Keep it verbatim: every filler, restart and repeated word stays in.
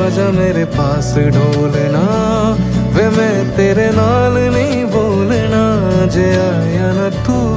आजा मेरे पास ढोलना, वे मैं तेरे नाल नहीं बोलना, जे आया ना तू